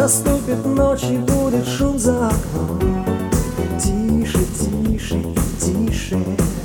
Наступит ночь и будет шум за окном. Тише, тише, тише.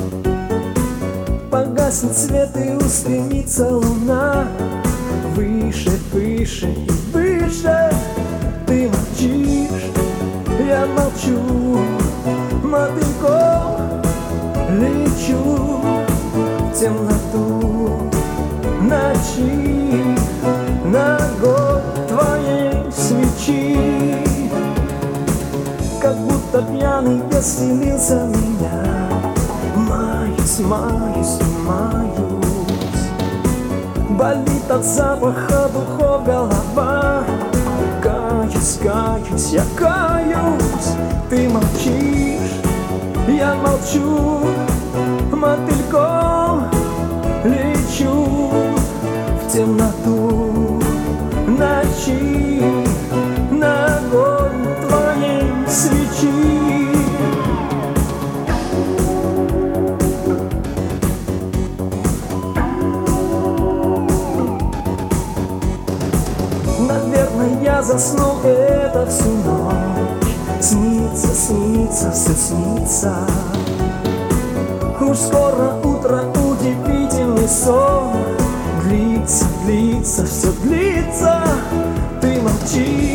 Погаснет свет и устремится луна. Выше, выше и выше. Ты молчишь, я молчу. Мотыльком лечу в темноту ночи, на огонь твоей свечи. Как будто пьяный веселился меня. Маюсь, маюсь, маюсь. Болит от запаха духов голова. Каюсь, каюсь, я каюсь. Ты молчишь, я молчу. Мотыльком лечу в темноту ночи, на огонь твоей свечи. Наверное, я засну, и это всю ночь. Снится, снится, все снится. Уж скоро утро, удивительный сон. Длится, длится, все длится. Ты молчишь,